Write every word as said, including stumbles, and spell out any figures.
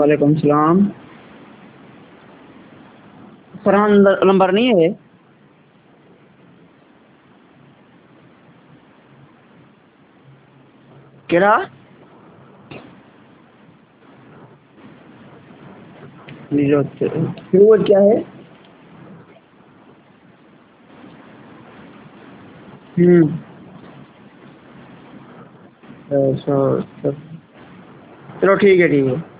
वालेकुम सलाम। फरहान नंबर नहीं है क्या? फिर क्या है? हम्म। अच्छा, चलो ठीक है ठीक है।